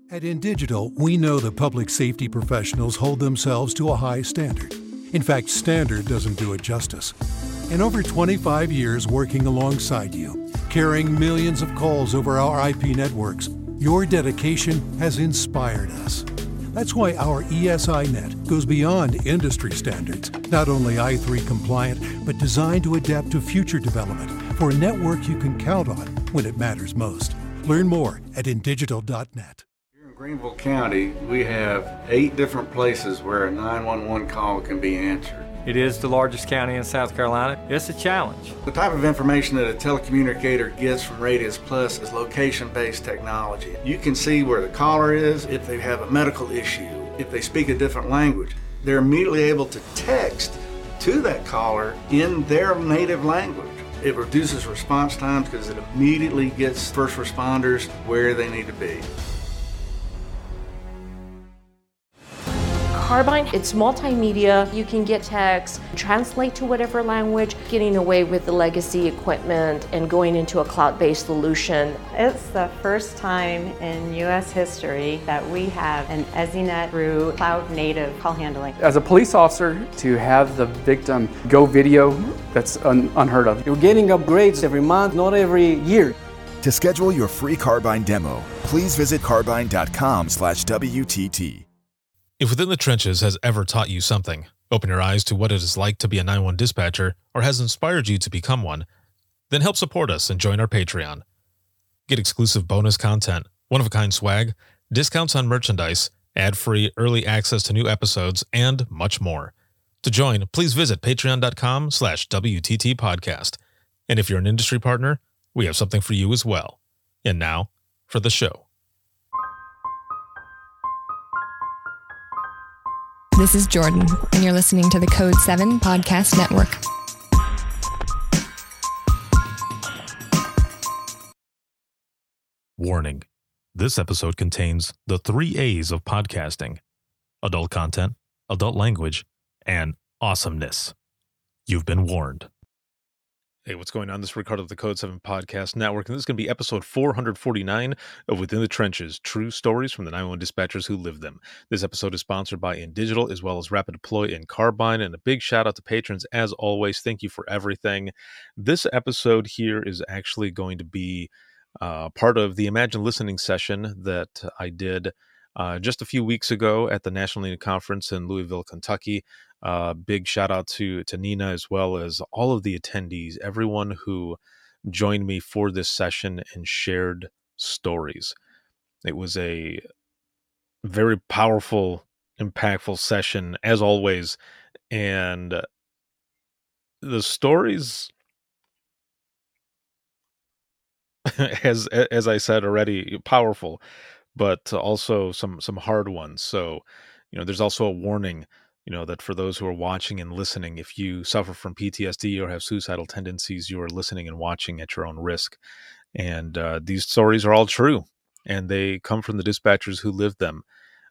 At InDigital, we know that public safety professionals hold themselves to a high standard. In fact, standard doesn't do it justice. In over 25 years working alongside you, carrying millions of calls over our IP networks, your dedication has inspired us. That's why our ESI Net goes beyond industry standards, not only I3 compliant, but designed to adapt to future development for a network you can count on when it matters most. Learn more at InDigital.net. Greenville County, we have 8 different places where a 911 call can be answered. It is the largest county in South Carolina. It's a challenge. The type of information that a telecommunicator gets from Radius Plus is location-based technology. You can see where the caller is, if they have a medical issue, if they speak a different language. They're immediately able to text to that caller in their native language. It reduces response times because it immediately gets first responders where they need to be. Carbine, it's multimedia. You can get text, translate to whatever language, getting away with the legacy equipment and going into a cloud-based solution. It's the first time in U.S. history that we have an EZNet through cloud-native call handling. As a police officer, to have the victim go video, that's unheard of. You're getting upgrades every month, not every year. To schedule your free Carbine demo, please visit carbine.com/WTT. If Within the Trenches has ever taught you something, open your eyes to what it is like to be a 911 dispatcher, or has inspired you to become one, then help support us and join our Patreon. Get exclusive bonus content, one-of-a-kind swag, discounts on merchandise, ad-free early access to new episodes, and much more. To join, please visit patreon.com/WTT podcast. And if you're an industry partner, we have something for you as well. And now, for the show. This is Jordan, and you're listening to the Code 7 Podcast Network. Warning. This episode contains the 3 A's of podcasting: adult content, adult language, and awesomeness. You've been warned. Hey, what's going on? This is Ricardo of the Code 7 Podcast Network, and this is going to be episode 449 of Within the Trenches, True Stories from the 911 Dispatchers Who Lived Them. This episode is sponsored by InDigital, as well as Rapid Deploy and Carbine, and a big shout out to patrons. As always, thank you for everything. This episode here is actually going to be part of the Imagine Listening session that I did just a few weeks ago at the National League Conference in Louisville, Kentucky. Big shout out to Nina, as well as all of the attendees, everyone who joined me for this session and shared stories. It was a very powerful, impactful session, as always. And the stories, as I said already, powerful, but also some hard ones. So, there's also a warning, that for those who are watching and listening, if you suffer from PTSD or have suicidal tendencies, you are listening and watching at your own risk. And these stories are all true, and they come from the dispatchers who lived them.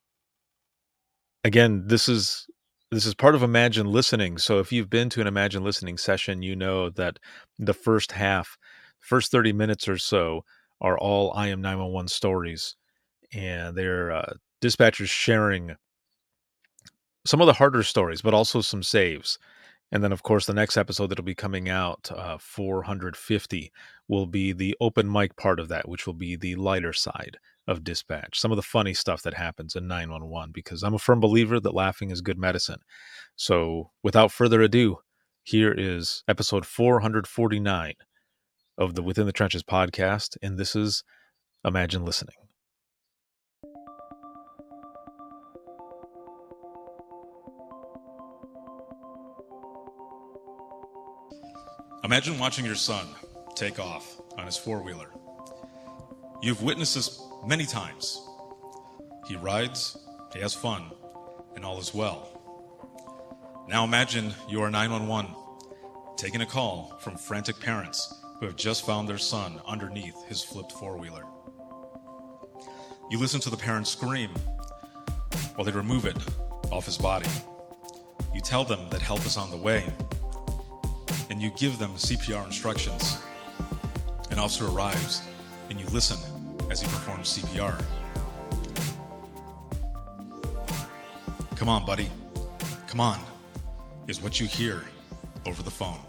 Again, this is part of Imagine Listening. So if you've been to an Imagine Listening session, you know that the first 30 minutes or so are all I Am 911 stories. And they're dispatchers sharing some of the harder stories, but also some saves. And then, of course, the next episode that'll be coming out, 450, will be the open mic part of that, which will be the lighter side of dispatch. Some of the funny stuff that happens in 911, because I'm a firm believer that laughing is good medicine. So without further ado, here is episode 449 of the Within the Trenches podcast, and this is Imagine Listening. Imagine watching your son take off on his four-wheeler. You've witnessed this many times. He rides, he has fun, and all is well. Now imagine you are 911, taking a call from frantic parents who have just found their son underneath his flipped four-wheeler. You listen to the parents scream while they remove it off his body. You tell them that help is on the way, and you give them CPR instructions. An officer arrives, and you listen as he performs CPR. Come on, buddy. Come on, is what you hear over the phone.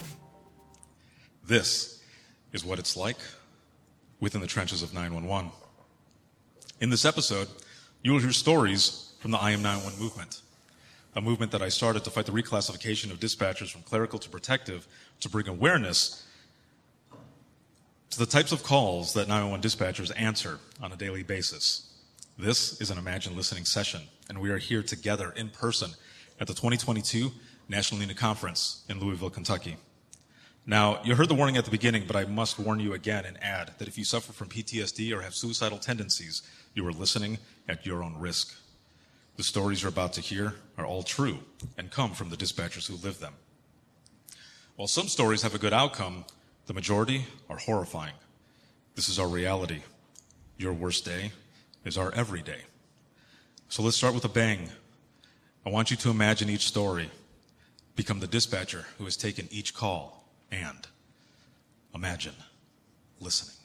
This is what it's like within the trenches of 911. In this episode, you will hear stories from the I Am 911 movement, a movement that I started to fight the reclassification of dispatchers from clerical to protective to bring awareness to the types of calls that 911 dispatchers answer on a daily basis. This is an Imagine Listening session, and we are here together in person at the 2022 National NENA Conference in Louisville, Kentucky. Now, you heard the warning at the beginning, but I must warn you again and add that if you suffer from PTSD or have suicidal tendencies, you are listening at your own risk. The stories you're about to hear are all true and come from the dispatchers who live them. While some stories have a good outcome, the majority are horrifying. This is our reality. Your worst day is our everyday. So let's start with a bang. I want you to imagine each story. Become the dispatcher who has taken each call and imagine listening.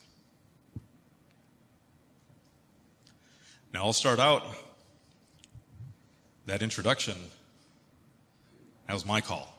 Now I'll start out. That introduction, that was my call.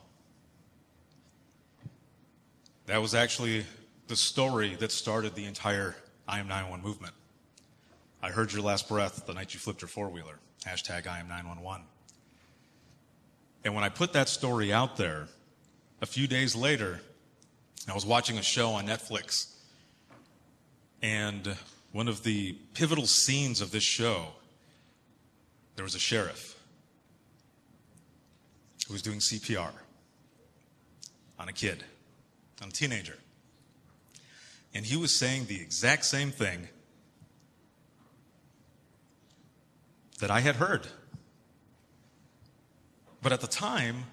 That was actually the story that started the entire I Am 911 movement. I heard your last breath the night you flipped your four-wheeler. Hashtag I Am 911. And when I put that story out there, a few days later, I was watching a show on Netflix. And one of the pivotal scenes of this show, there was a sheriff who was doing CPR on a kid, on a teenager. And he was saying the exact same thing that I had heard. But at the time,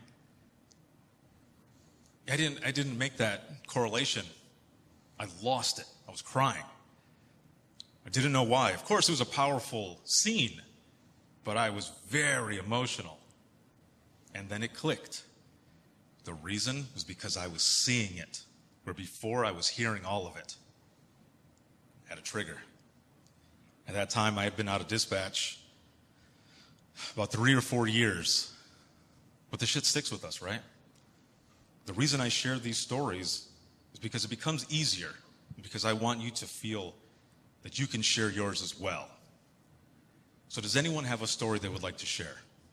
I didn't make that correlation. I lost it. I was crying. I didn't know why. Of course, it was a powerful scene, but I was very emotional. And then it clicked. The reason was because I was seeing it, where before I was hearing all of it. I had a trigger. At that time, I had been out of dispatch about 3 or 4 years. But the shit sticks with us, right? The reason I share these stories is because it becomes easier, because I want you to feel that you can share yours as well. So does anyone have a story they would like to share?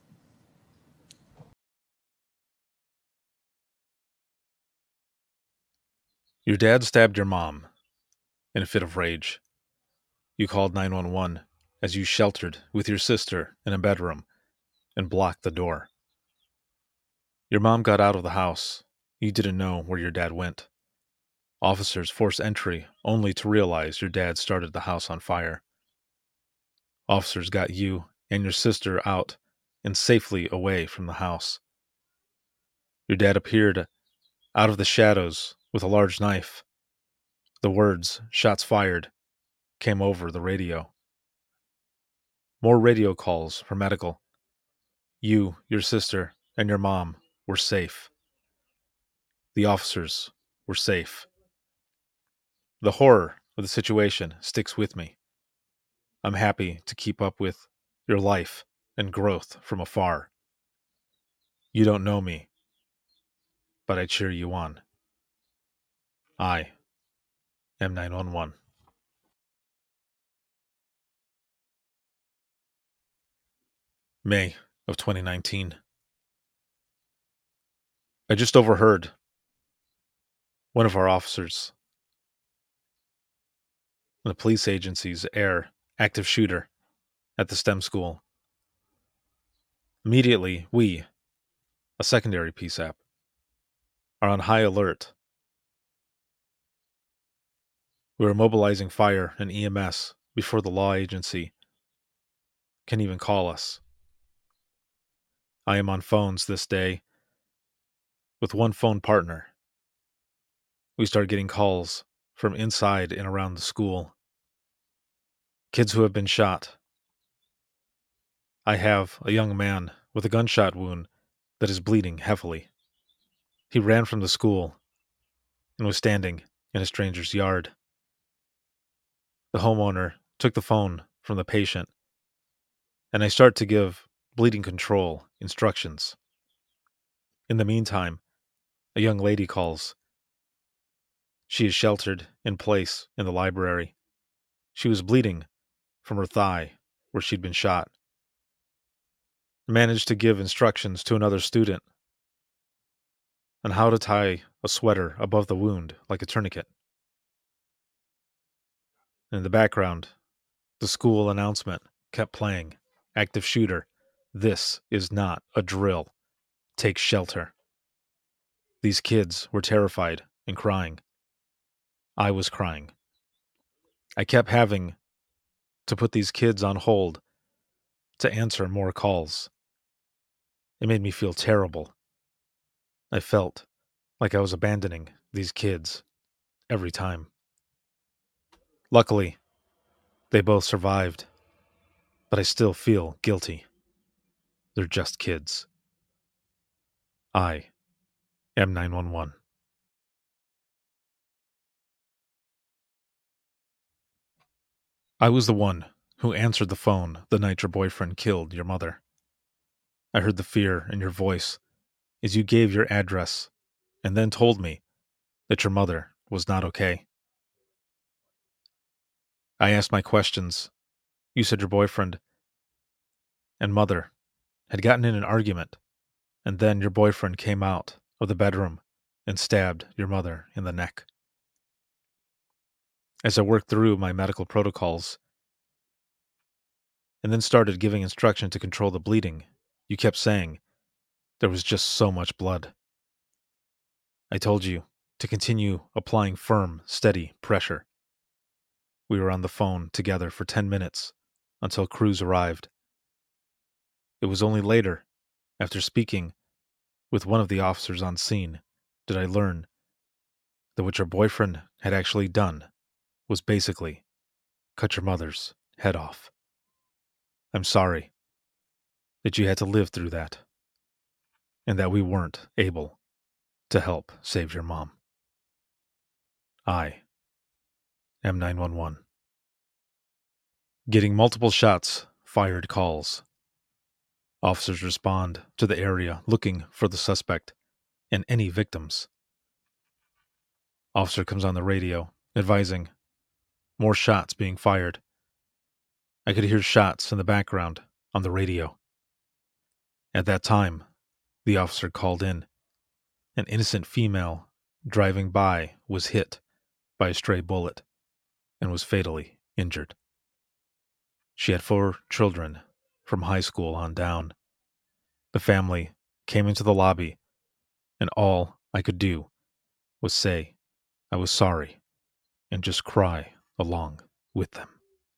Your dad stabbed your mom in a fit of rage. You called 911 as you sheltered with your sister in a bedroom and blocked the door. Your mom got out of the house. You didn't know where your dad went. Officers forced entry only to realize your dad started the house on fire. Officers got you and your sister out and safely away from the house. Your dad appeared out of the shadows with a large knife. The words, "Shots fired," came over the radio. More radio calls for medical. You, your sister, and your mom were safe. The officers were safe. The horror of the situation sticks with me. I'm happy to keep up with your life and growth from afar. You don't know me, but I cheer you on. I am 911. May of 2019. I just overheard one of our officers in the police agency's air active shooter at the STEM school. Immediately, we, a secondary PSAP, are on high alert. We are mobilizing fire and EMS before the law agency can even call us. I am on phones this day with one phone partner. We start getting calls from inside and around the school. Kids who have been shot. I have a young man with a gunshot wound that is bleeding heavily. He ran from the school and was standing in a stranger's yard. The homeowner took the phone from the patient, and I start to give bleeding control instructions. In the meantime, a young lady calls. She is sheltered in place in the library. She was bleeding from her thigh where she'd been shot. Managed to give instructions to another student on how to tie a sweater above the wound like a tourniquet. In the background, the school announcement kept playing. Active shooter. This is not a drill. Take shelter. These kids were terrified and crying. I was crying. I kept having to put these kids on hold to answer more calls. It made me feel terrible. I felt like I was abandoning these kids every time. Luckily, they both survived, but I still feel guilty. They're just kids. I am 911. I was the one who answered the phone the night your boyfriend killed your mother. I heard the fear in your voice as you gave your address and then told me that your mother was not okay. I asked my questions. You said your boyfriend and mother had gotten in an argument, and then your boyfriend came out of the bedroom and stabbed your mother in the neck. As I worked through my medical protocols and then started giving instruction to control the bleeding, you kept saying there was just so much blood. I told you to continue applying firm, steady pressure. We were on the phone together for 10 minutes until crews arrived. It was only later, after speaking with one of the officers on scene, did I learn that what your boyfriend had actually done was basically cut your mother's head off. I'm sorry that you had to live through that, and that we weren't able to help save your mom. I am 911. Getting multiple shots fired calls. Officers respond to the area looking for the suspect and any victims. Officer comes on the radio advising more shots being fired. I could hear shots in the background on the radio. At that time, the officer called in. An innocent female driving by was hit by a stray bullet and was fatally injured. She had 4 children from high school on down. The family came into the lobby, and all I could do was say I was sorry and just cry along with them.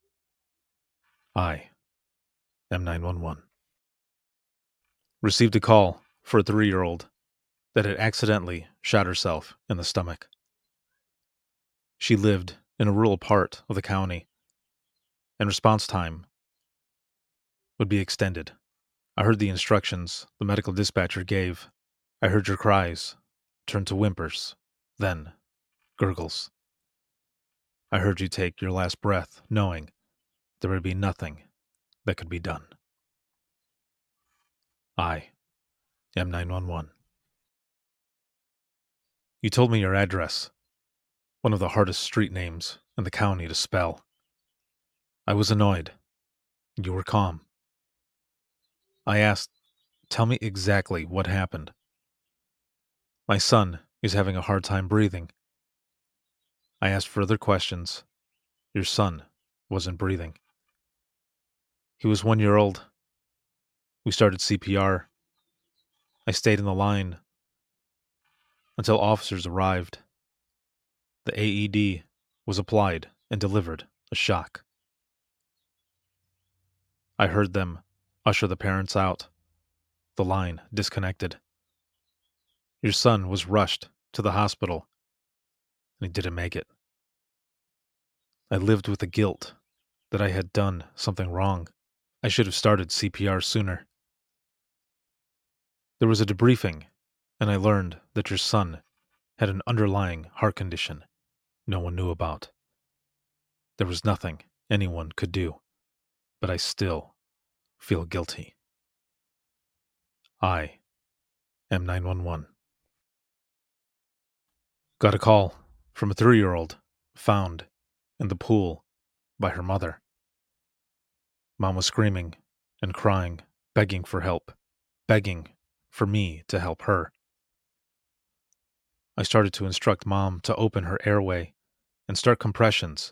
I am 911. Received a call for a 3-year-old that had accidentally shot herself in the stomach. She lived in a rural part of the county, and response time would be extended. I heard the instructions the medical dispatcher gave. I heard your cries turn to whimpers, then gurgles. I heard you take your last breath, knowing there would be nothing that could be done. I am 911. You told me your address, one of the hardest street names in the county to spell. I was annoyed. You were calm. I asked, tell me exactly what happened. My son is having a hard time breathing. I asked further questions. Your son wasn't breathing. He was 1 year old. We started CPR. I stayed in the line until officers arrived. The AED was applied and delivered a shock. I heard them usher the parents out. The line disconnected. Your son was rushed to the hospital, and he didn't make it. I lived with the guilt that I had done something wrong. I should have started CPR sooner. There was a debriefing, and I learned that your son had an underlying heart condition no one knew about. There was nothing anyone could do, but I still feel guilty. I am 911. Got a call from a 3-year-old found in the pool by her mother. Mom was screaming and crying, begging for help, begging for me to help her. I started to instruct Mom to open her airway and start compressions.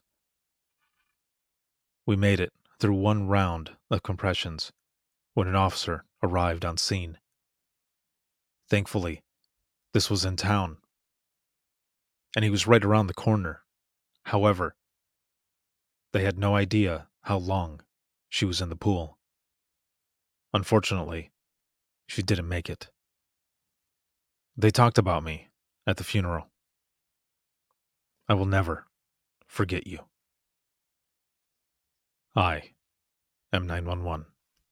We made it through one round of compressions when an officer arrived on scene. Thankfully, this was in town, and he was right around the corner. However, they had no idea how long she was in the pool. Unfortunately, she didn't make it. They talked about me at the funeral. I will never forget you. I am 911.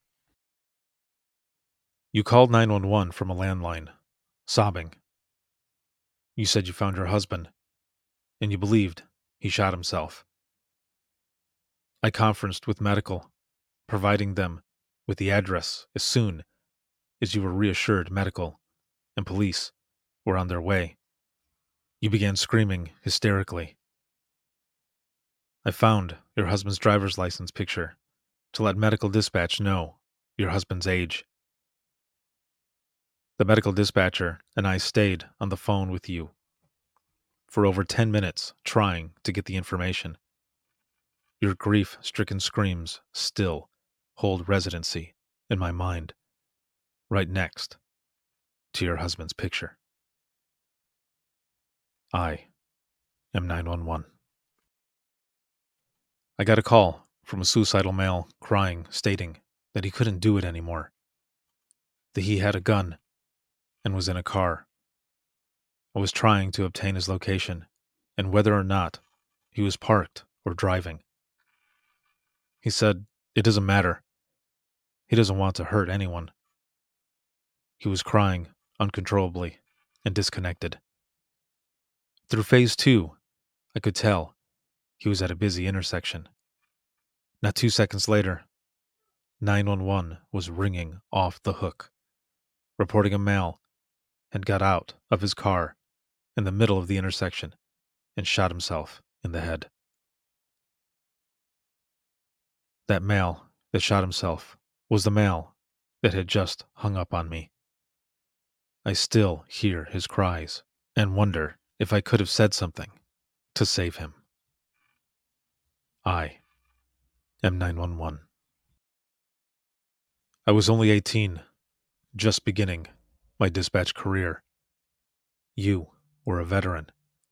You called 911 from a landline, sobbing. You said you found your husband, and you believed he shot himself. I conferenced with medical, providing them with the address as soon as you were reassured medical and police were on their way. You began screaming hysterically. I found your husband's driver's license picture to let medical dispatch know your husband's age. The medical dispatcher and I stayed on the phone with you for over 10 minutes trying to get the information. Your grief-stricken screams still hold residency in my mind, right next to your husband's picture. I am 911. I got a call from a suicidal male crying, stating that he couldn't do it anymore, that he had a gun and was in a car. I was trying to obtain his location and whether or not he was parked or driving. He said it doesn't matter. He doesn't want to hurt anyone. He was crying uncontrollably and disconnected. Through phase 2, I could tell he was at a busy intersection. Not 2 seconds later, 911 was ringing off the hook, reporting a male had got out of his car in the middle of the intersection and shot himself in the head. That male that shot himself was the male that had just hung up on me. I still hear his cries and wonder if I could have said something to save him. I am 911. I was only 18, just beginning my dispatch career. You were a veteran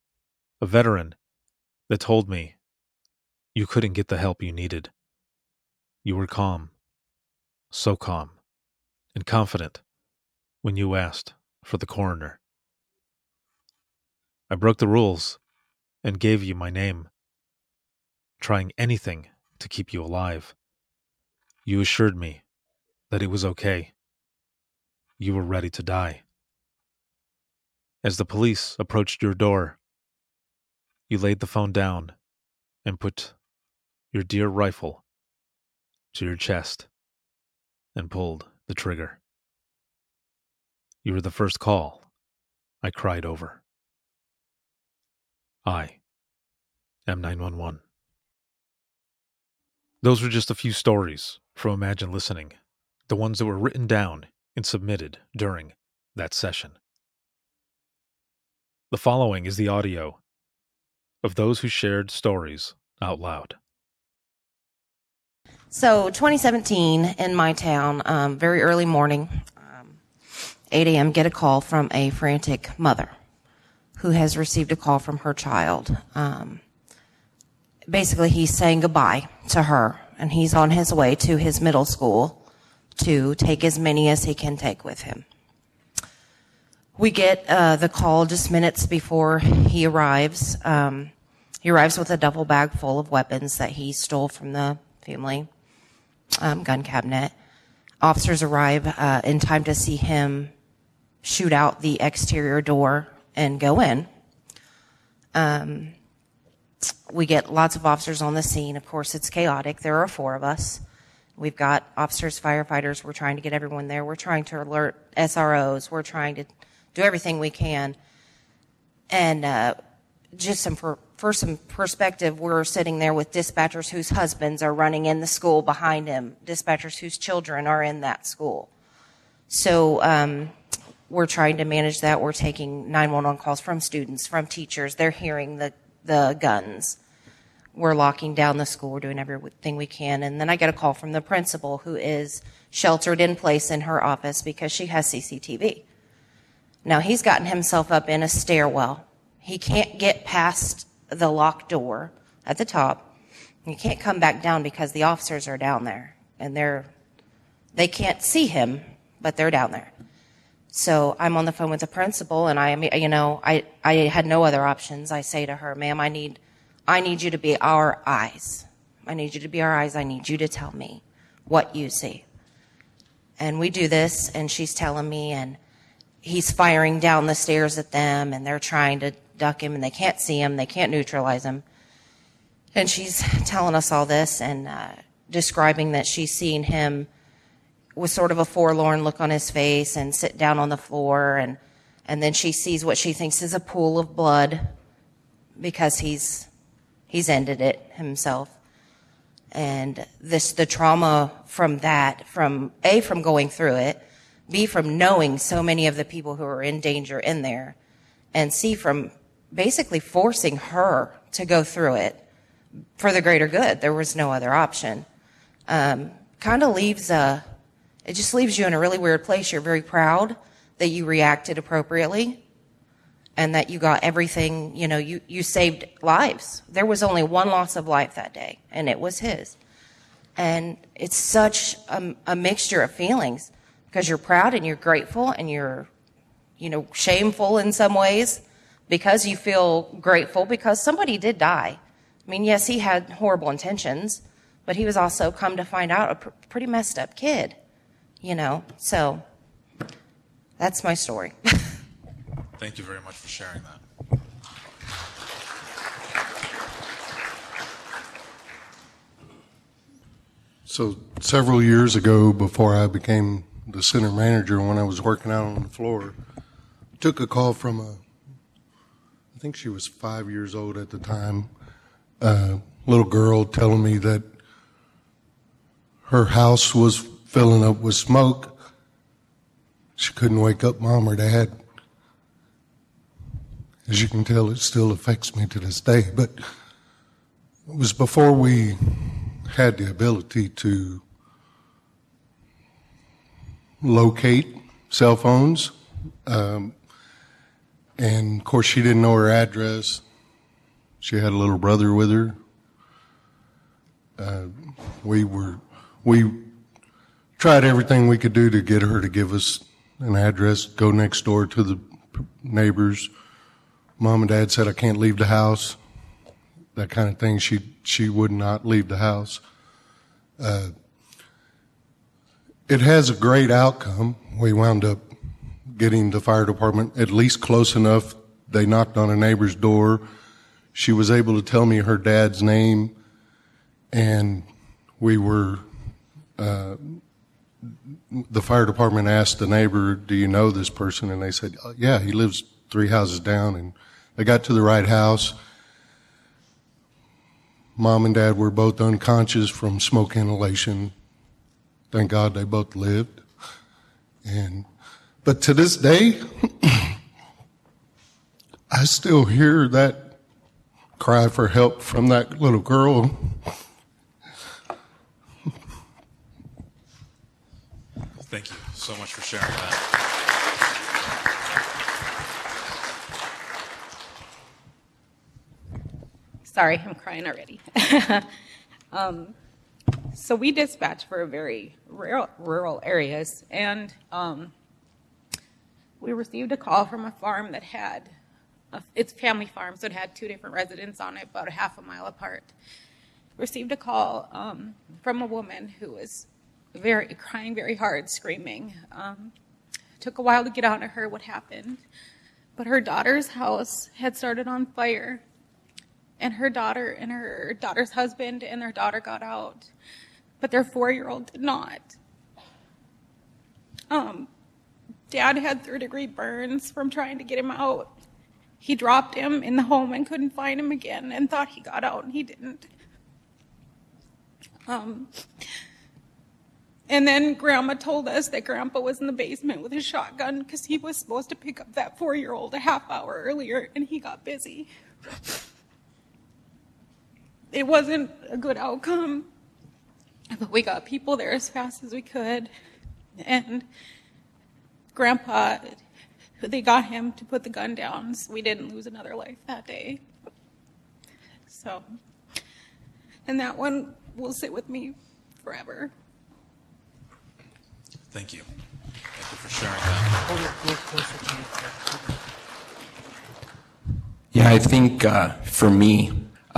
that told me you couldn't get the help you needed. You were calm, so calm, and confident when you asked for the coroner. I broke the rules and gave you my name, trying anything to keep you alive. You assured me that it was okay. You were ready to die. As the police approached your door, you laid the phone down and put your dear rifle to your chest and pulled the trigger. You were the first call I cried over. I am 911. Those were just a few stories from Imagine Listening, the ones that were written down and submitted during that session. The following is the audio of those who shared stories out loud. So 2017 in my town, very early morning, 8 a.m., get a call from a frantic mother who has received a call from her child. Basically, he's saying goodbye to her, and he's on his way to his middle school to take as many as he can take with him. We get the call just minutes before he arrives. He arrives with a duffel bag full of weapons that he stole from the family gun cabinet. Officers arrive in time to see him shoot out the exterior door and go in. We get lots of officers on the scene. Of course, it's chaotic. There are 4 of us. We've got officers, firefighters. We're trying to get everyone there. We're trying to alert SROs. We're trying to do everything we can. And just for some perspective, we're sitting there with dispatchers whose husbands are running in the school behind him, dispatchers whose children are in that school. So we're trying to manage that. We're taking 911 calls from students, from teachers. They're hearing the guns. We're locking down the school. We're doing everything we can. And then I get a call from the principal, who is sheltered in place in her office because she has CCTV. Now, he's gotten himself up in a stairwell. He can't get past the locked door at the top. He can't come back down because the officers are down there. And they can't see him, but they're down there. So I'm on the phone with the principal, and I had no other options. I say to her, ma'am, I need you to be our eyes. I need you to be our eyes. I need you to tell me what you see. And we do this, and she's telling me, and he's firing down the stairs at them, and they're trying to duck him, and they can't see him. They can't neutralize him. And she's telling us all this and describing that she's seen him with sort of a forlorn look on his face and sit down on the floor, and then she sees what she thinks is a pool of blood because he's ended it himself. And the trauma from that, from going through it, B, from knowing so many of the people who are in danger in there, and C, from basically forcing her to go through it for the greater good. There was no other option. Kind of it just leaves you in a really weird place. You're very proud that you reacted appropriately and that you got everything, you saved lives. There was only one loss of life that day, and it was his. And it's such a mixture of feelings because you're proud and you're grateful and you're, shameful in some ways because you feel grateful because somebody did die. I mean, yes, he had horrible intentions, but he was also, come to find out, a pretty messed up kid, So that's my story. Thank you very much for sharing that. So several years ago, before I became the center manager, when I was working out on the floor, took a call from I think she was 5 years old at the time, a little girl telling me that her house was filling up with smoke. She couldn't wake up mom or dad. As you can tell, it still affects me to this day, but it was before we had the ability to locate cell phones. And of course, she didn't know her address. She had a little brother with her. We tried everything we could do to get her to give us an address, go next door to the neighbors. Mom and Dad said, I can't leave the house. That kind of thing. She would not leave the house. It has a great outcome. We wound up getting the fire department at least close enough. They knocked on a neighbor's door. She was able to tell me her dad's name, and we were, the fire department asked the neighbor, do you know this person? And they said, yeah, he lives 3 houses down. And they got to the right house. Mom and Dad were both unconscious from smoke inhalation. Thank God they both lived. But to this day, I still hear that cry for help from that little girl. Thank you so much for sharing that. Sorry, I'm crying already. So we dispatch for very rural areas, and we received a call from a farm that had, it's family farm, so it had 2 different residents on it, about a half a mile apart. Received a call from a woman who was crying very hard, screaming. Took a while to get out of her what happened, but her daughter's house had started on fire. And her daughter and her daughter's husband and their daughter got out. but their 4-year-old did not. Dad had 3rd-degree burns from trying to get him out. He dropped him in the home and couldn't find him again and thought he got out, and he didn't. And then Grandma told us that Grandpa was in the basement with his shotgun because he was supposed to pick up that 4-year-old a half hour earlier, and he got busy. It wasn't a good outcome, but we got people there as fast as we could. And Grandpa, they got him to put the gun down, so we didn't lose another life that day. So, and that one will sit with me forever. Thank you. Thank you for sharing that. Yeah, I think for me,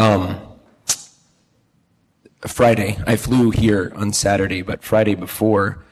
Friday, I flew here on Saturday, but Friday before,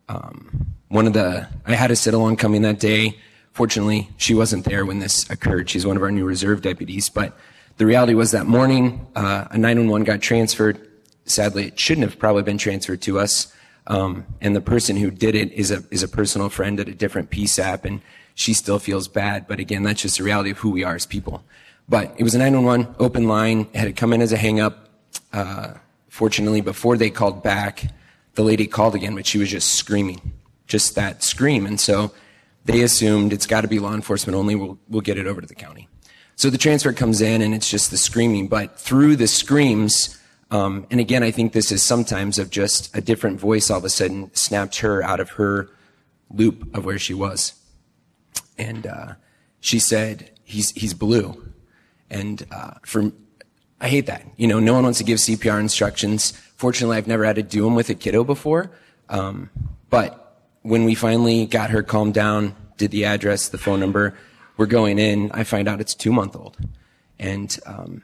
I had a sit-along coming that day. Fortunately, she wasn't there when this occurred. She's one of our new reserve deputies, but the reality was that morning, a 911 got transferred. Sadly, it shouldn't have probably been transferred to us. And the person who did it is a personal friend at a different PSAP, and she still feels bad. But again, that's just the reality of who we are as people. But it was a 911 open line. It had come in as a hang-up. Fortunately, before they called back, the lady called again, but she was just screaming, just that scream. And so they assumed it's got to be law enforcement only. We'll get it over to the county. So the transfer comes in, and it's just the screaming. But through the screams, and again, I think this is sometimes of just a different voice all of a sudden snapped her out of her loop of where she was. And she said, he's blue. And I hate that. You know, no one wants to give CPR instructions. Fortunately, I've never had to do them with a kiddo before. But when we finally got her calmed down, did the address, the phone number, we're going in, I find out it's 2-month-old. And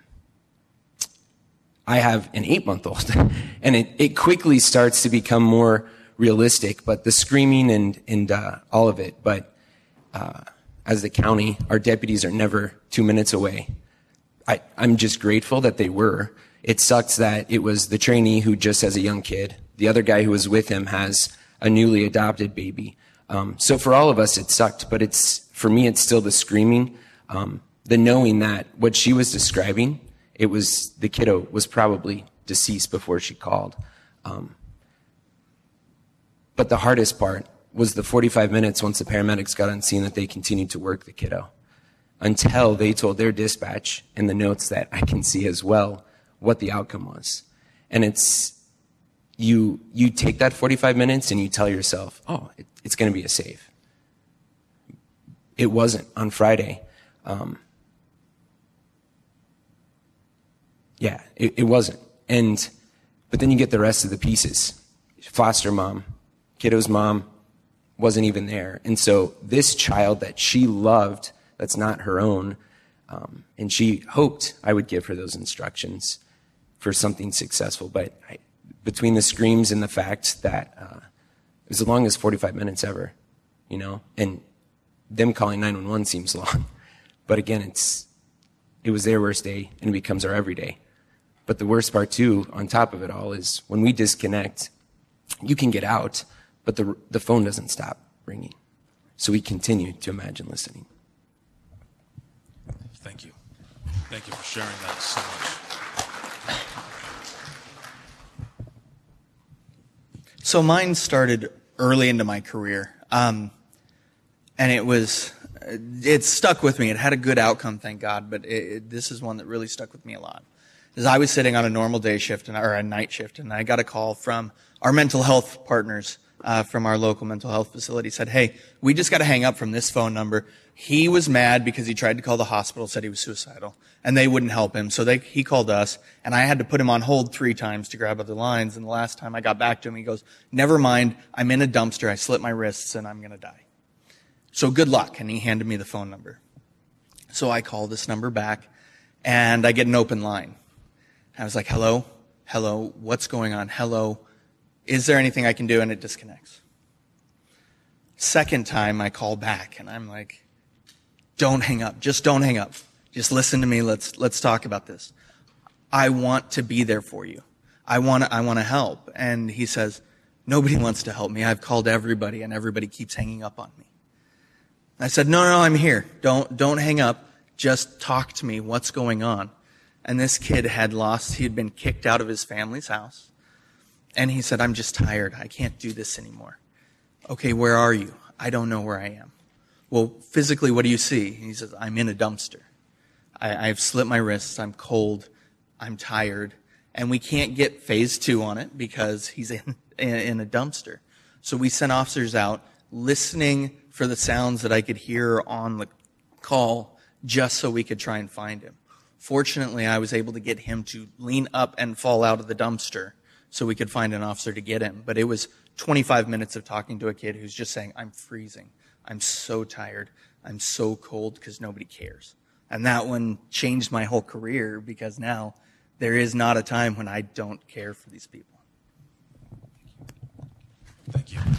I have an 8-month-old. And it quickly starts to become more realistic, but the screaming and all of it. But as the county, our deputies are never 2 minutes away. I'm just grateful that they were. It sucks that it was the trainee who just has a young kid. The other guy who was with him has a newly adopted baby. So for all of us, it sucked, but for me, it's still the screaming, the knowing that what she was describing, the kiddo was probably deceased before she called. But the hardest part was the 45 minutes once the paramedics got on scene that they continued to work the kiddo until they told their dispatch and the notes that I can see as well what the outcome was. And it's, you take that 45 minutes and you tell yourself, oh, it's going to be a save. It wasn't on Friday. It wasn't. But then you get the rest of the pieces. Foster mom, kiddo's mom wasn't even there. And so this child that she loved, that's not her own, and she hoped I would give her those instructions for something successful. But between the screams and the fact that it was the longest 45 minutes ever, you know, and them calling 911 seems long. But again, it was their worst day, and it becomes our everyday. But the worst part, too, on top of it all, is when we disconnect, you can get out, but the phone doesn't stop ringing. So we continue to imagine listening. Thank you. Thank you for sharing that so much. So mine started early into my career, and it stuck with me. It had a good outcome, thank God, but this is one that really stuck with me a lot. As I was sitting on a normal day shift or a night shift, and I got a call from our mental health partners from our local mental health facility. Said, hey, we just got to hang up from this phone number. He was mad because he tried to call the hospital, said he was suicidal, and they wouldn't help him. So he called us, and I had to put him on hold 3 times to grab other lines. And the last time I got back to him, he goes, never mind, I'm in a dumpster, I slit my wrists, and I'm going to die. So good luck. And he handed me the phone number. So I call this number back, and I get an open line. I was like, hello, what's going on? Hello, is there anything I can do? And it disconnects. Second time I call back, and I'm like, don't hang up. Just don't hang up. Just listen to me. Let's talk about this. I want to be there for you. I want to help. And he says, nobody wants to help me. I've called everybody and everybody keeps hanging up on me. I said, no, I'm here. Don't hang up. Just talk to me. What's going on? And this kid he had been kicked out of his family's house. And he said, I'm just tired. I can't do this anymore. Okay, where are you? I don't know where I am. Well, physically, what do you see? He says, I'm in a dumpster. I've slit my wrists. I'm cold. I'm tired. And we can't get phase 2 on it because he's in a dumpster. So we sent officers out listening for the sounds that I could hear on the call just so we could try and find him. Fortunately, I was able to get him to lean up and fall out of the dumpster so we could find an officer to get him. But it was 25 minutes of talking to a kid who's just saying, I'm freezing. I'm so tired. I'm so cold because nobody cares. And that one changed my whole career because now there is not a time when I don't care for these people. Thank you.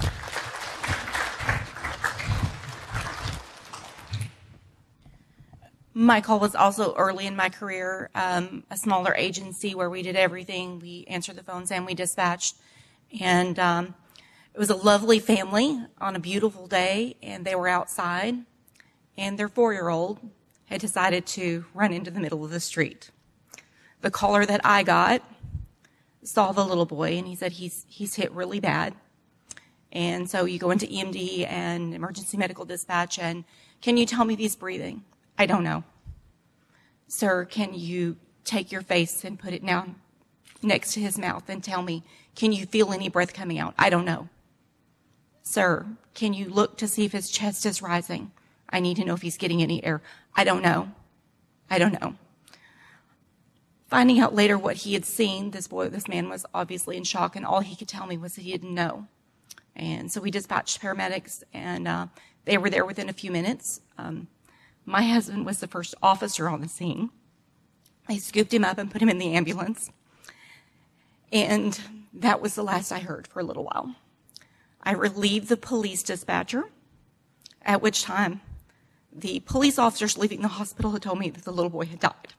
My call was also early in my career, a smaller agency where we did everything. We answered the phones and we dispatched. And it was a lovely family on a beautiful day, and they were outside, and their 4-year-old had decided to run into the middle of the street. The caller that I got saw the little boy, and he said he's hit really bad. And so you go into EMD and emergency medical dispatch, and can you tell me if he's breathing? I don't know. Sir, can you take your face and put it down next to his mouth and tell me, can you feel any breath coming out? I don't know. Sir, can you look to see if his chest is rising? I need to know if he's getting any air. I don't know. I don't know. Finding out later what he had seen, this man was obviously in shock, and all he could tell me was that he didn't know. And so we dispatched paramedics, and they were there within a few minutes. My husband was the first officer on the scene. They scooped him up and put him in the ambulance. And that was the last I heard for a little while. I relieved the police dispatcher, at which time the police officers leaving the hospital had told me that the little boy had died.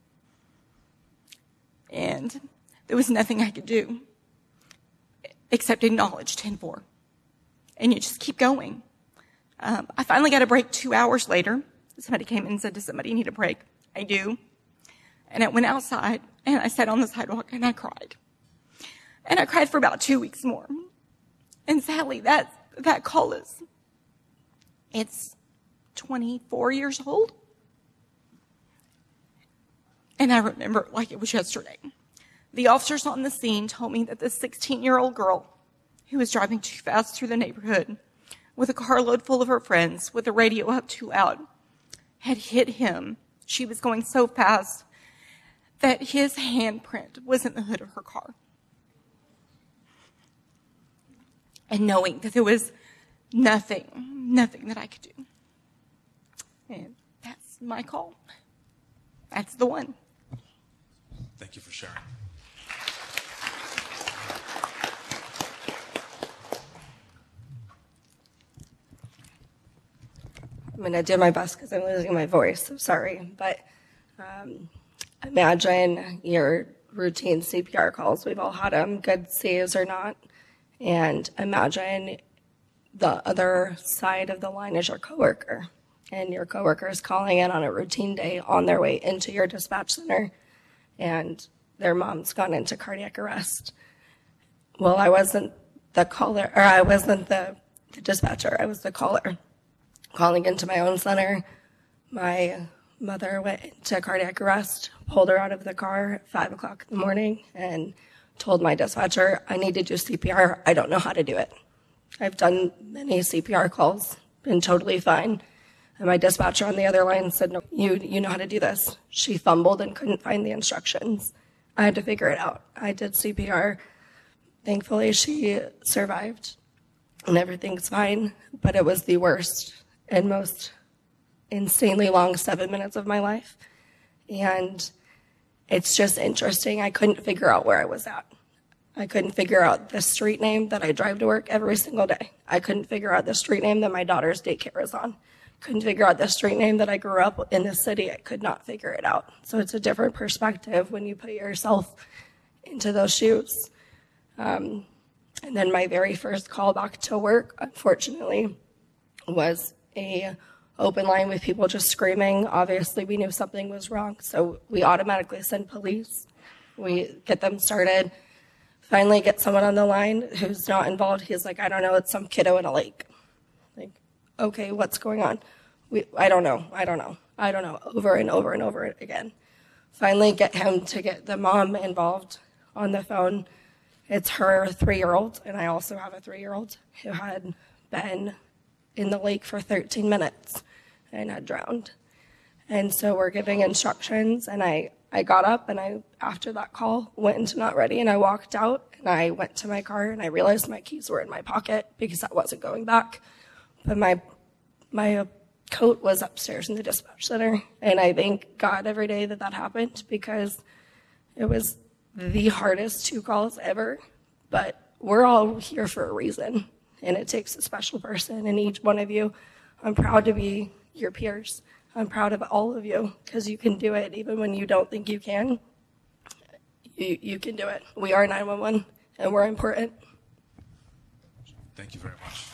And there was nothing I could do except acknowledge 10-4. And you just keep going. I finally got a break 2 hours later. Somebody came in and said, does somebody need a break? I do. And I went outside, and I sat on the sidewalk, and I cried. And I cried for about 2 weeks more. And sadly, that call it's 24 years old. And I remember it like it was yesterday. The officers on the scene told me that the 16-year-old girl who was driving too fast through the neighborhood with a carload full of her friends with the radio up too loud had hit him. She was going so fast that his handprint was in the hood of her car. And knowing that there was nothing that I could do. And that's my call. That's the one. Thank you for sharing. I'm going to do my best because I'm losing my voice. I'm sorry. But imagine your routine CPR calls. We've all had them, good saves or not. And imagine the other side of the line is your coworker. And your coworker is calling in on a routine day on their way into your dispatch center. And their mom's gone into cardiac arrest. Well, I wasn't the caller, or I wasn't the dispatcher. I was the caller. Calling into my own center, my mother went into cardiac arrest, pulled her out of the car at 5 o'clock in the morning, and told my dispatcher, I need to do CPR. I don't know how to do it. I've done many CPR calls, been totally fine. And my dispatcher on the other line said, no, you know how to do this. She fumbled and couldn't find the instructions. I had to figure it out. I did CPR. Thankfully, she survived, and everything's fine, but it was the worst and most insanely long 7 minutes of my life. And it's just interesting. I couldn't figure out where I was at. I couldn't figure out the street name that I drive to work every single day. I couldn't figure out the street name that my daughter's daycare is on. Couldn't figure out the street name that I grew up in the city. I could not figure it out. So it's a different perspective when you put yourself into those shoes. And then my very first call back to work, unfortunately, was a open line with people just screaming. Obviously, we knew something was wrong, so we automatically send police. We get them started. Finally get someone on the line who's not involved. He's like, I don't know, it's some kiddo in a lake. Like, okay, what's going on? I don't know, over and over and over again. Finally get him to get the mom involved on the phone. It's her 3-year-old, and I also have a 3-year-old who had been in the lake for 13 minutes and had drowned. And so we're giving instructions, and I got up, and after that call, went into Not Ready, and I walked out, and I went to my car, and I realized my keys were in my pocket because I wasn't going back. But my coat was upstairs in the dispatch center, and I thank God every day that happened, because it was the hardest 2 calls ever. But we're all here for a reason, and it takes a special person in each one of you. I'm proud to be your peers. I'm proud of all of you, because you can do it even when you don't think you can. You can do it. We are 911, and we're important. Thank you very much.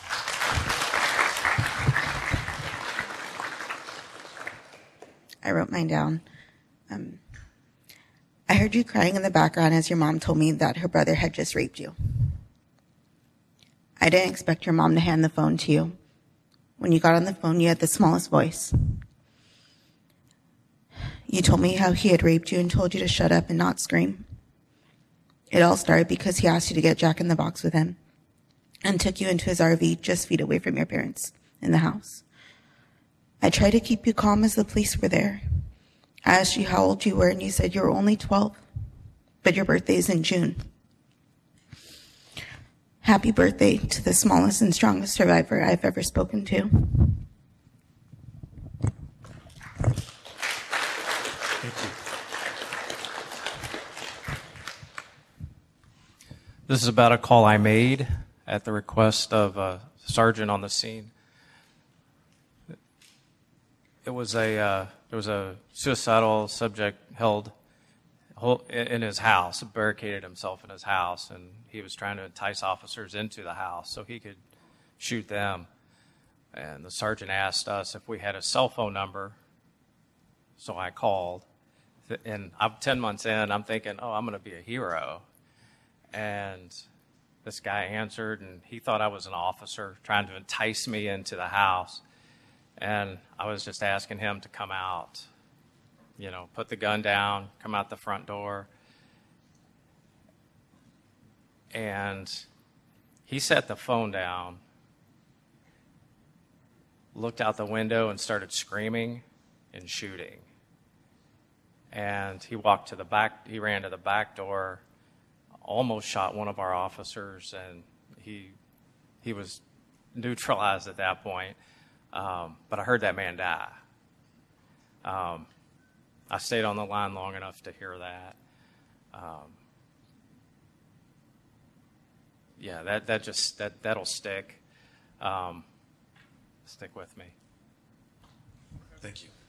I wrote mine down. I heard you crying in the background as your mom told me that her brother had just raped you. I didn't expect your mom to hand the phone to you. When you got on the phone, you had the smallest voice. You told me how he had raped you and told you to shut up and not scream. It all started because he asked you to get Jack in the Box with him and took you into his RV just feet away from your parents in the house. I tried to keep you calm as the police were there. I asked you how old you were, and you said you were only 12, but your birthday is in June. Happy birthday to the smallest and strongest survivor I've ever spoken to. Thank you. This is about a call I made at the request of a sergeant on the scene. There was a suicidal subject held in his house, barricaded himself in his house, and he was trying to entice officers into the house so he could shoot them. And the sergeant asked us if we had a cell phone number, so I called. And I'm 10 months in, I'm thinking, oh, I'm going to be a hero. And this guy answered, and he thought I was an officer trying to entice me into the house. And I was just asking him to come out, put the gun down, come out the front door. And he set the phone down, looked out the window and started screaming and shooting. And he ran to the back door, almost shot one of our officers, and he was neutralized at that point. But I heard that man die. I stayed on the line long enough to hear that. That'll stick. Stick with me. Thank you.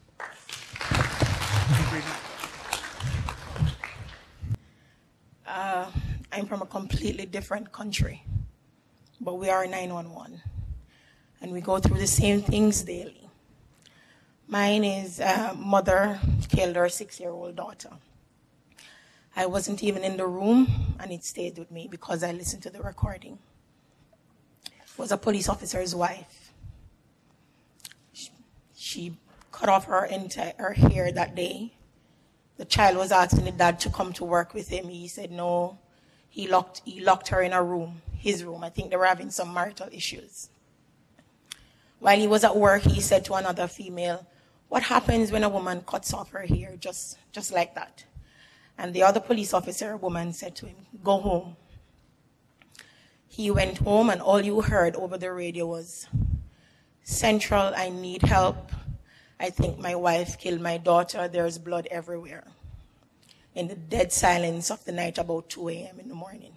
I'm from a completely different country, but we are 911. And we go through the same things daily. Mine is mother killed her 6-year-old daughter. I wasn't even in the room, and it stayed with me because I listened to the recording. It was a police officer's wife. She cut off her hair that day. The child was asking the dad to come to work with him. He said no. He locked her in a room, his room. I think they were having some marital issues. While he was at work, he said to another female, "What happens when a woman cuts off her hair just like that?" And the other police officer, woman, said to him, "Go home." He went home, and all you heard over the radio was, "Central, I need help. I think my wife killed my daughter. There's blood everywhere." In the dead silence of the night, about 2 a.m. in the morning.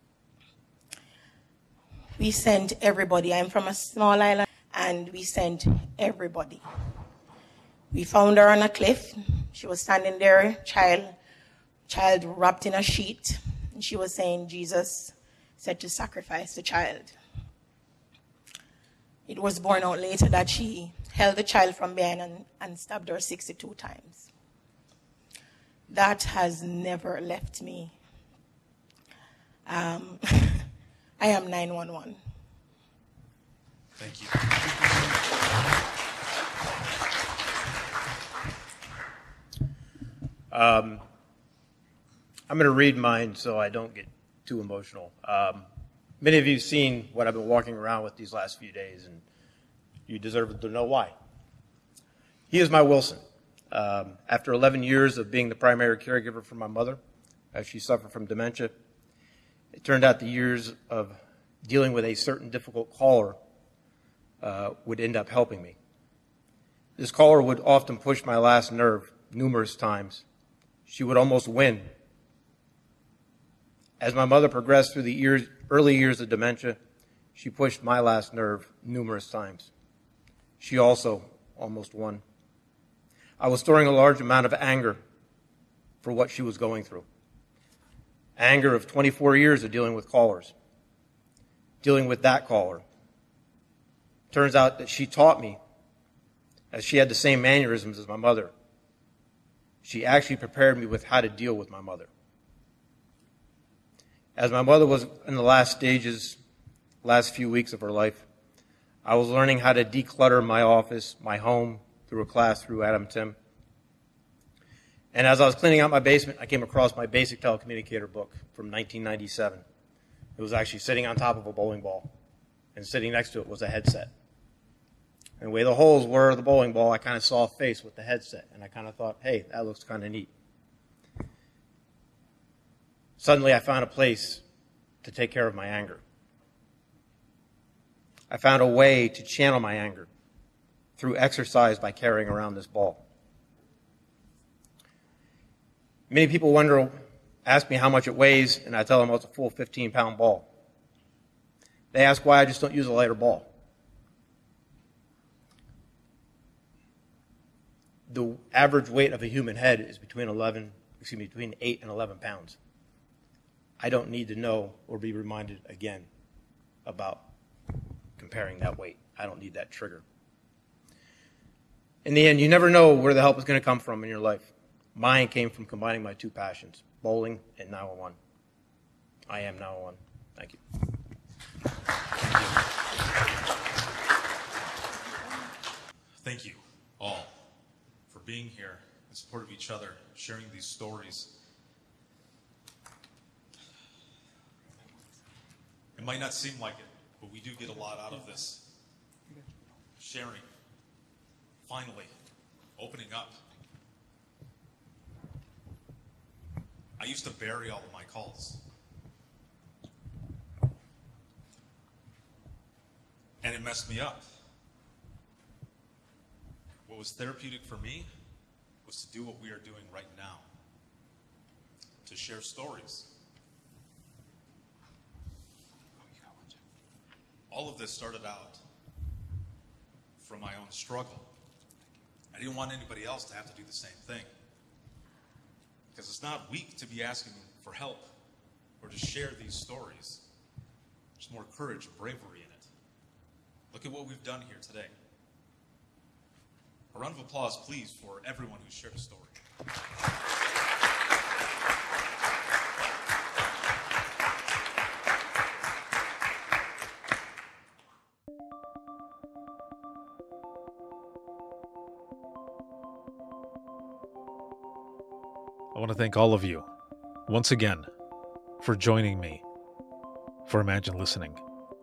We sent everybody. I'm from a small island, and we sent everybody. We found her on a cliff. She was standing there, child wrapped in a sheet. And she was saying Jesus said to sacrifice the child. It was borne out later that she held the child from behind and stabbed her 62 times. That has never left me. I am 911. Thank you. I'm going to read mine so I don't get too emotional. Many of you have seen what I've been walking around with these last few days, and you deserve to know why. He is my Wilson. After 11 years of being the primary caregiver for my mother, as she suffered from dementia, it turned out the years of dealing with a certain difficult caller would end up helping me. This caller would often push my last nerve numerous times. She would almost win. As my mother progressed through the early years of dementia, she pushed my last nerve numerous times. She also almost won. I was storing a large amount of anger for what she was going through. Anger of 24 years of dealing with callers, dealing with that caller. Turns out that she taught me, as she had the same mannerisms as my mother. She actually prepared me with how to deal with my mother. As my mother was in the last few weeks of her life, I was learning how to declutter my office, my home, through a class through Adam Tim. And as I was cleaning out my basement, I came across my basic telecommunicator book from 1997. It was actually sitting on top of a bowling ball, and sitting next to it was a headset. And the way the holes were of the bowling ball, I kind of saw a face with the headset, and I kind of thought, hey, that looks kind of neat. Suddenly, I found a place to take care of my anger. I found a way to channel my anger through exercise by carrying around this ball. Many people ask me how much it weighs, and I tell them it's a full 15-pound ball. They ask why I just don't use a lighter ball. The average weight of a human head is between 8 and 11 pounds. I don't need to know or be reminded again about comparing that weight. I don't need that trigger. In the end, you never know where the help is going to come from in your life. Mine came from combining my two passions, bowling and 911. I am 911. Thank you. Thank you all for being here in support of each other, sharing these stories. It might not seem like it, but we do get a lot out of this. Sharing. Finally. Opening up. I used to bury all of my calls. And it messed me up. What was therapeutic for me was to do what we are doing right now. To share stories. All of this started out from my own struggle. I didn't want anybody else to have to do the same thing. Because it's not weak to be asking for help or to share these stories. There's more courage and bravery in it. Look at what we've done here today. A round of applause, please, for everyone who shared a story. I want to thank all of you, once again, for joining me for Imagine Listening.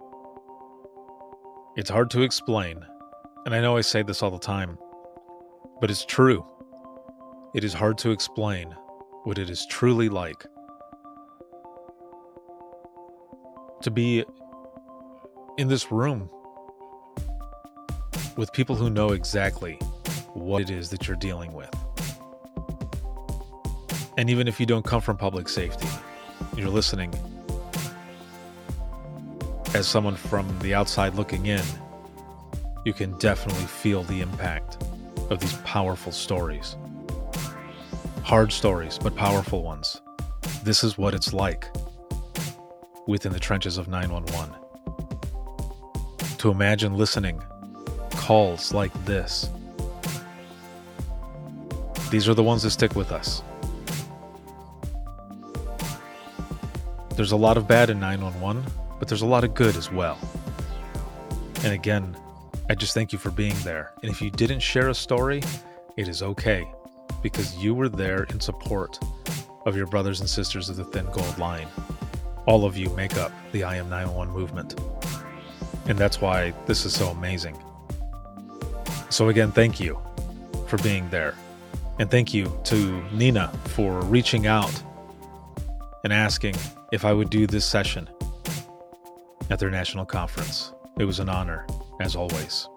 It's hard to explain, and I know I say this all the time, but it's true. It is hard to explain what it is truly like to be in this room with people who know exactly what it is that you're dealing with. And even if you don't come from public safety, you're listening as someone from the outside looking in, you can definitely feel the impact of these powerful stories. Hard stories, but powerful ones. This is what it's like within the trenches of 911. To imagine listening calls like this. These are the ones that stick with us. There's a lot of bad in 911, but there's a lot of good as well. And again, I just thank you for being there. And if you didn't share a story, it is okay, because you were there in support of your brothers and sisters of the Thin Gold Line. All of you make up the I Am 911 movement. And that's why this is so amazing. So again, thank you for being there. And thank you to Nina for reaching out and asking if I would do this session at their national conference. It was an honor, as always.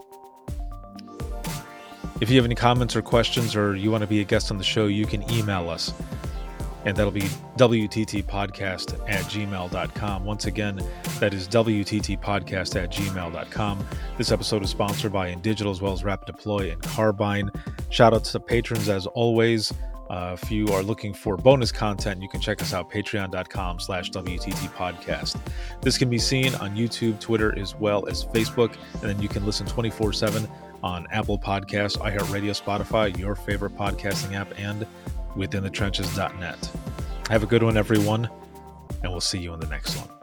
If you have any comments or questions, or you want to be a guest on the show, you can email us. And that'll be wttpodcast@gmail.com. Once again, that is wttpodcast@gmail.com. This episode is sponsored by InDigital, as well as Rapid Deploy and Carbine. Shout out to the patrons, as always. If you are looking for bonus content, you can check us out, patreon.com/WTTpodcast. This can be seen on YouTube, Twitter, as well as Facebook. And then you can listen 24/7 on Apple Podcasts, iHeartRadio, Spotify, your favorite podcasting app, and within the trenches.net. Have a good one, everyone, and we'll see you in the next one.